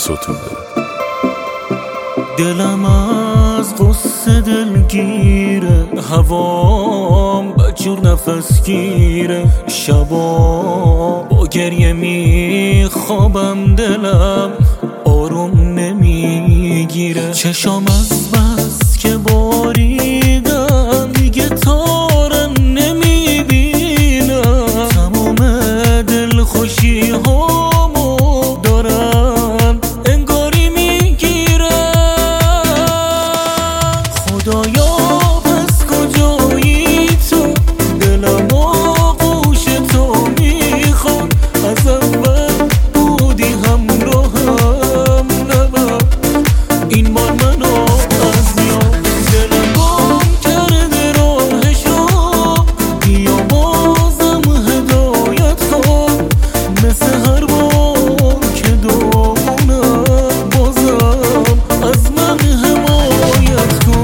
ستوده. دلم از غصه دلگیره، هوام بدجور نفس گیره، شبا با گریه میخوابم، دلم آروم نمیگیره. چشام از بس که باریدم دیگه تارم نمیبینم، تمام دل خوشی هامو دارم انگاری میگیرم. خدایا پس کجایی تو، دلم آغوش تو میخواد، از اول بودی همراهم، نبر این بار منو از یاد. دلم گم کرده راهش رو، بیا بازم هدایت کن، مثل هر بار که دامونم بازم از من حمایت کن.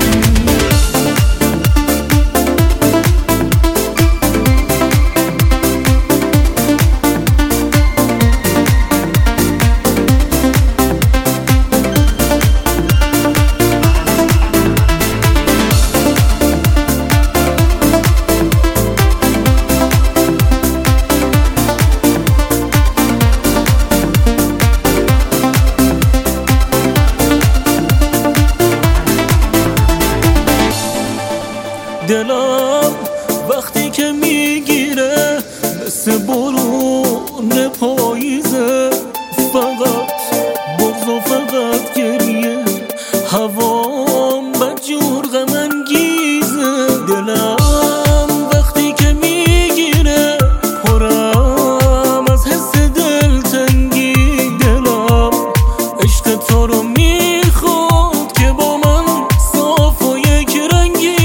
دلم وقتی که میگیره مثل بارون پاییزه، فقط بغض و فقط گریه، هوام بدجور غم انگیزه. دلم وقتی که میگیره پرم از حس دلتنگی، دلم عشق تو رو میخواد که با من صاف و یک رنگی.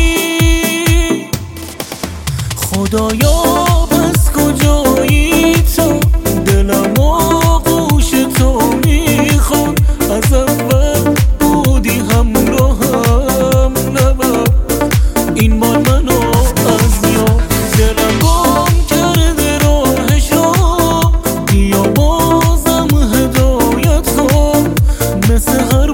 خدایا پس کجایی تو، دلم آغوش تو میخواد، از اول بودی همراهم، نبر این بار منو از یاد. دلم گم کرده راهش رو، بیا بازم هدایت کن، مثل هر